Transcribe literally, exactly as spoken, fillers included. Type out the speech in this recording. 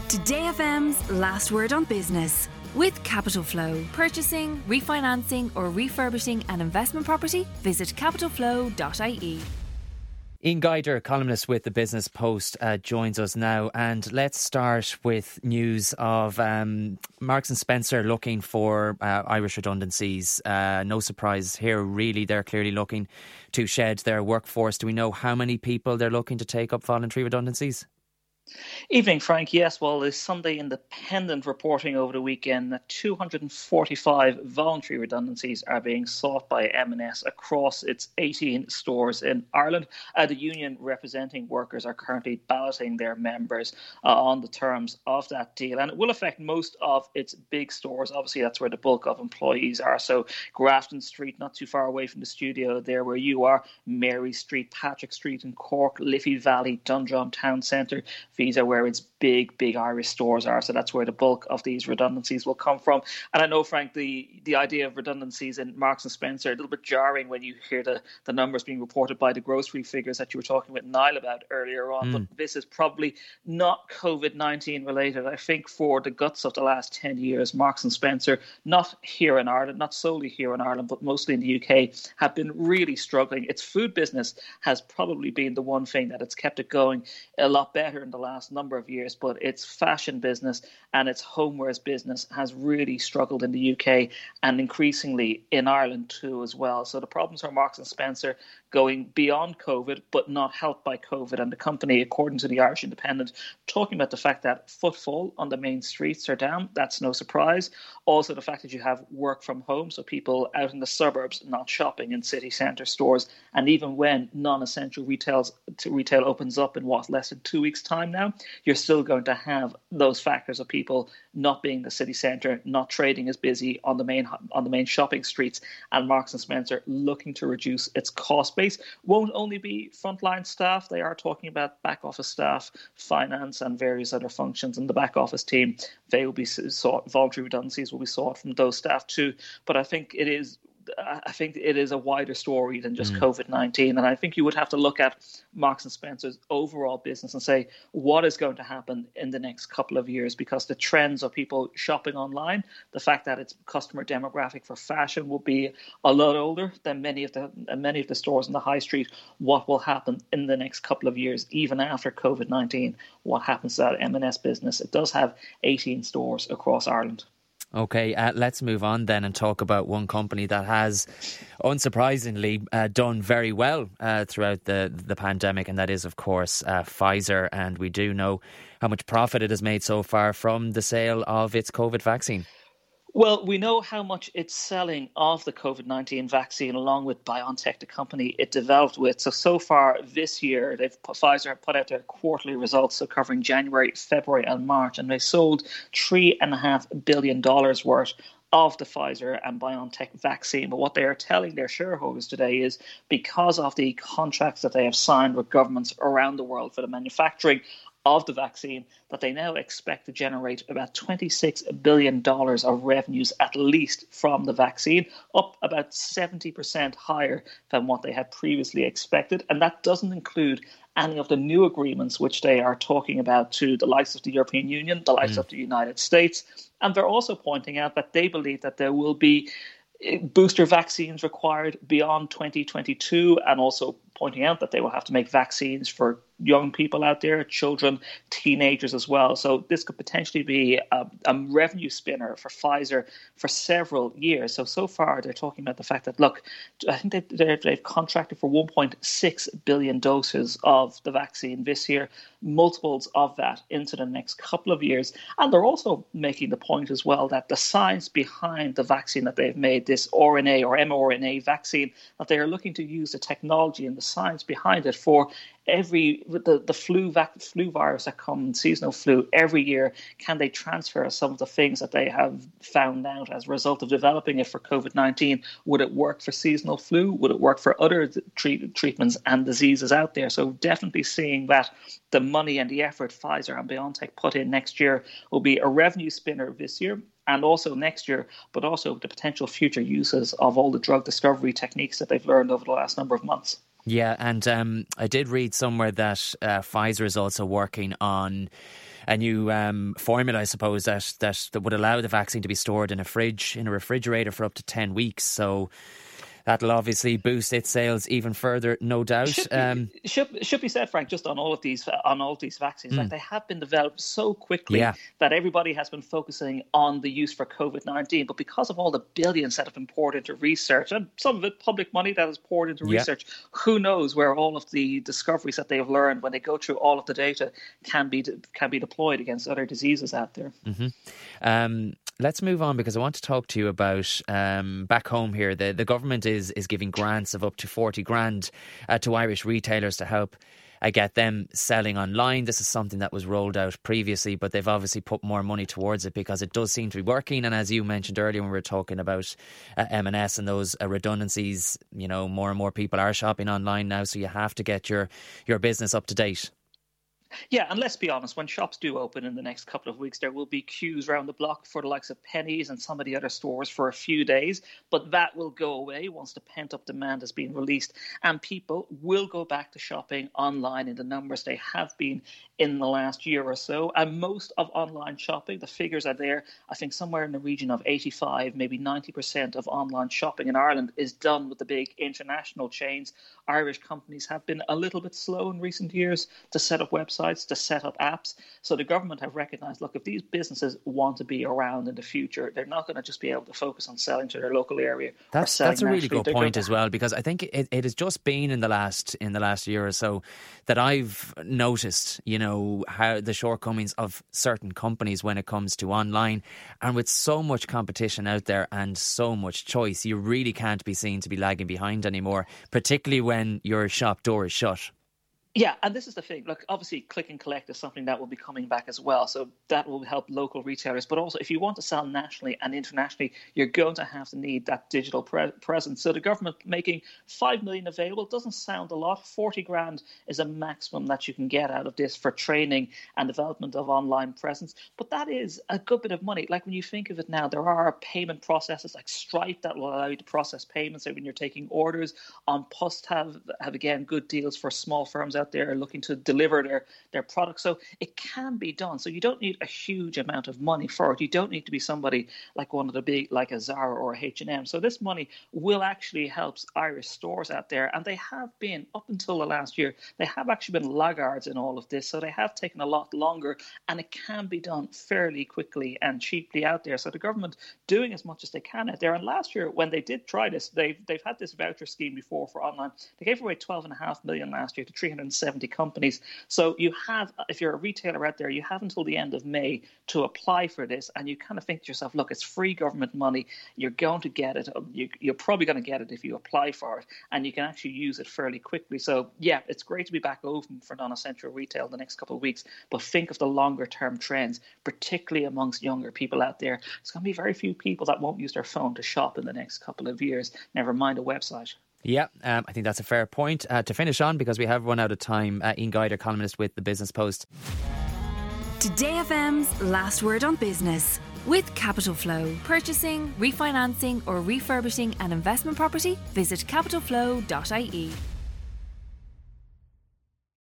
Today F M's Last Word on Business with Capital Flow. Purchasing, refinancing or refurbishing an investment property? Visit capital flow dot I E. Ian Guider, columnist with the Business Post, uh, joins us now, and let's start with news of um, Marks and Spencer looking for uh, Irish redundancies. Uh, no surprise here, really. They're clearly looking to shed their workforce. Do we know how many people they're looking to take up voluntary redundancies? Evening, Frank. Yes, well, the Sunday Independent reporting over the weekend that two hundred forty-five voluntary redundancies are being sought by M and S across its eighteen stores in Ireland. Uh, the union representing workers are currently balloting their members uh, on the terms of that deal, and it will affect most of its big stores. Obviously, that's where the bulk of employees are. So Grafton Street, not too far away from the studio there where you are, Mary Street, Patrick Street in Cork, Liffey Valley, Dundrum Town Centre. These are where its big, big Irish stores are. So that's where the bulk of these redundancies will come from. And I know, Frank, the, the idea of redundancies in Marks and Spencer, a little bit jarring when you hear the, the numbers being reported by the grocery figures that you were talking with Niall about earlier on. Mm. But this is probably not COVID nineteen related. I think for the guts of the last ten years, Marks and Spencer, not here in Ireland, not solely here in Ireland, but mostly in the U K, have been really struggling. Its food business has probably been the one thing that it's kept it going a lot better in the last number of years, but its fashion business and its homewares business has really struggled in the U K and increasingly in Ireland too as well. So the problems for Marks and Spencer going beyond COVID, but not helped by COVID. And the company, according to the Irish Independent, talking about the fact that footfall on the main streets are down. That's no surprise. Also, the fact that you have work from home, so people out in the suburbs not shopping in city centre stores. And even when non-essential retails, retail opens up in what, less than two weeks' time now, you're still going to have those factors of people not being in the city centre, not trading as busy on the main on the main shopping streets, and Marks and Spencer looking to reduce its cost base. Won't only be frontline staff. They are talking about back office staff, finance, and various other functions in the back office team. They will be sought, voluntary redundancies will be sought from those staff too. But I think it is. I think it is a wider story than just mm. COVID nineteen. And I think you would have to look at Marks and Spencer's overall business and say, what is going to happen in the next couple of years? Because the trends of people shopping online, the fact that its customer demographic for fashion will be a lot older than many of the many of the stores in the high street. What will happen in the next couple of years, even after COVID nineteen? What happens to that M and S business? It does have eighteen stores across Ireland. OK, uh, let's move on then and talk about one company that has, unsurprisingly, uh, done very well uh, throughout the, the pandemic, and that is, of course, uh, Pfizer. And we do know how much profit it has made so far from the sale of its COVID vaccine. Well, we know how much it's selling of the COVID nineteen vaccine along with BioNTech, the company it developed with. So, so far this year, they've Pfizer have put out their quarterly results, so covering January, February and March, and they sold three point five billion dollars worth of the Pfizer and BioNTech vaccine. But what they are telling their shareholders today is because of the contracts that they have signed with governments around the world for the manufacturing of the vaccine, that they now expect to generate about twenty-six billion dollars of revenues at least from the vaccine, up about seventy percent higher than what they had previously expected. And that doesn't include any of the new agreements which they are talking about to the likes of the European Union, the likes mm. of the United States. And they're also pointing out that they believe that there will be booster vaccines required beyond twenty twenty-two, and also pointing out that they will have to make vaccines for young people out there, children, teenagers as well. So this could potentially be a, a revenue spinner for Pfizer for several years. So, so far they're talking about the fact that, look, I think they've, they've contracted for one point six billion doses of the vaccine this year, multiples of that into the next couple of years. And they're also making the point as well that the science behind the vaccine that they've made, this R N A or mRNA vaccine, that they are looking to use the technology and the science behind it for every the, the flu vac, flu virus that comes, seasonal flu, every year. Can they transfer some of the things that they have found out as a result of developing it for COVID nineteen? Would it work for seasonal flu? Would it work for other treat, treatments and diseases out there? So definitely seeing that the money and the effort Pfizer and BioNTech put in next year will be a revenue spinner this year and also next year, but also the potential future uses of all the drug discovery techniques that they've learned over the last number of months. Yeah, and um, I did read somewhere that uh, Pfizer is also working on a new um, formula, I suppose, that, that that would allow the vaccine to be stored in a fridge, in a refrigerator for up to ten weeks. So that'll obviously boost its sales even further, no doubt. Should be, um, should, should be said, Frank, just on all of these on all of these vaccines, mm. like they have been developed so quickly yeah. that everybody has been focusing on the use for COVID nineteen. But because of all the billions that have been poured into research, and some of it public money that is poured into yeah. research, who knows where all of the discoveries that they have learned when they go through all of the data can be can be deployed against other diseases out there. Mm-hmm. Um, Let's move on, because I want to talk to you about um, back home here. The the government is is giving grants of up to forty grand uh, to Irish retailers to help uh, get them selling online. This is something that was rolled out previously, but they've obviously put more money towards it because it does seem to be working. And as you mentioned earlier when we were talking about uh, M and S and those uh, redundancies, you know, more and more people are shopping online now, so you have to get your your business up to date. Yeah, and let's be honest, when shops do open in the next couple of weeks, there will be queues around the block for the likes of Penneys and some of the other stores for a few days. But that will go away once the pent-up demand has been released. And people will go back to shopping online in the numbers they have been in the last year or so. And most of online shopping, the figures are there, I think somewhere in the region of eighty-five, maybe ninety percent of online shopping in Ireland is done with the big international chains. Irish companies have been a little bit slow in recent years to set up websites, to set up apps. So the government have recognised, look, if these businesses want to be around in the future, they're not going to just be able to focus on selling to their local area. That's that's a really good point as well, because I think it, it has just been in the last in the last year or so that I've noticed, you know, how the shortcomings of certain companies when it comes to online. And with so much competition out there and so much choice, you really can't be seen to be lagging behind anymore, particularly when your shop door is shut. Yeah, and this is the thing. Look, obviously, click and collect is something that will be coming back as well. So that will help local retailers. But also, if you want to sell nationally and internationally, you're going to have to need that digital pre- presence. So the government making five million available doesn't sound a lot. forty grand is a maximum that you can get out of this for training and development of online presence. But that is a good bit of money. Like when you think of it now, there are payment processes like Stripe that will allow you to process payments. So when you're taking orders, on Post have, have again, good deals for small firms out there looking to deliver their their products. So it can be done. So you don't need a huge amount of money for it. You don't need to be somebody like one of the big, like a Zara or a H and M. So this money will actually help Irish stores out there. And they have been, up until the last year, they have actually been laggards in all of this. So they have taken a lot longer, and it can be done fairly quickly and cheaply out there. So the government doing as much as they can out there. And last year, when they did try this, they've, they've had this voucher scheme before for online. They gave away twelve and a half million last year to three hundred seventy companies. So you have, if you're a retailer out there, you have until the end of May to apply for this, and you kind of think to yourself, look, it's free government money. You're going to get it. You, you're probably going to get it if you apply for it, and you can actually use it fairly quickly. So yeah, it's great to be back open for non-essential retail the next couple of weeks, but think of the longer term trends, particularly amongst younger people out there. There's going to be very few people that won't use their phone to shop in the next couple of years, never mind a website. Yeah, um, I think that's a fair point. Uh, to finish on, because we have run out of time, uh, Ian Guider, columnist with the Business Post. Today F M's Last Word on Business. With Capital Flow, purchasing, refinancing or refurbishing an investment property, visit capital flow dot I E.